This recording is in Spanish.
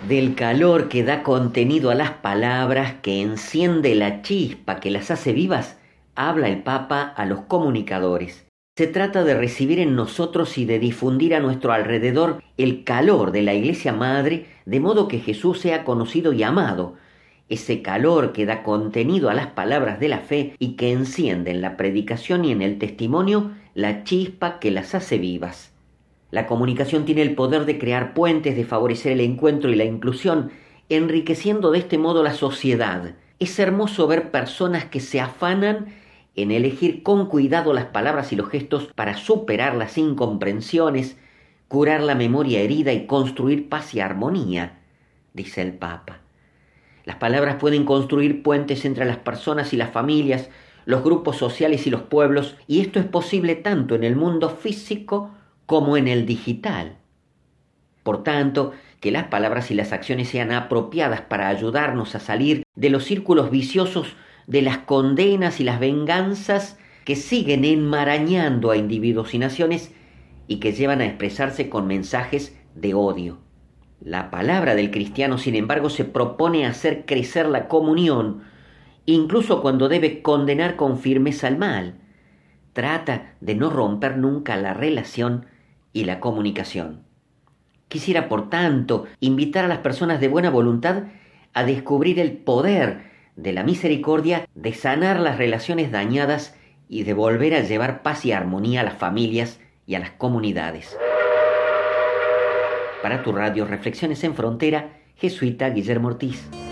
Del calor que da contenido a las palabras, que enciende la chispa, que las hace vivas, habla el Papa a los comunicadores. Se trata de recibir en nosotros y de difundir a nuestro alrededor el calor de la Iglesia Madre, de modo que Jesús sea conocido y amado. Ese calor que da contenido a las palabras de la fe y que enciende en la predicación y en el testimonio la chispa que las hace vivas. La comunicación tiene el poder de crear puentes, de favorecer el encuentro y la inclusión, enriqueciendo de este modo la sociedad. Es hermoso ver personas que se afanan en elegir con cuidado las palabras y los gestos para superar las incomprensiones, curar la memoria herida y construir paz y armonía, dice el Papa. Las palabras pueden construir puentes entre las personas y las familias, los grupos sociales y los pueblos, y esto es posible tanto en el mundo físico como en el digital. Por tanto, que las palabras y las acciones sean apropiadas para ayudarnos a salir de los círculos viciosos de las condenas y las venganzas que siguen enmarañando a individuos y naciones y que llevan a expresarse con mensajes de odio. La palabra del cristiano, sin embargo, se propone hacer crecer la comunión, incluso cuando debe condenar con firmeza al mal. Trata de no romper nunca la relación y la comunicación. Quisiera, por tanto, invitar a las personas de buena voluntad a descubrir el poder de la misericordia, de sanar las relaciones dañadas y de volver a llevar paz y armonía a las familias y a las comunidades. Para tu radio Reflexiones en Frontera, jesuita Guillermo Ortiz.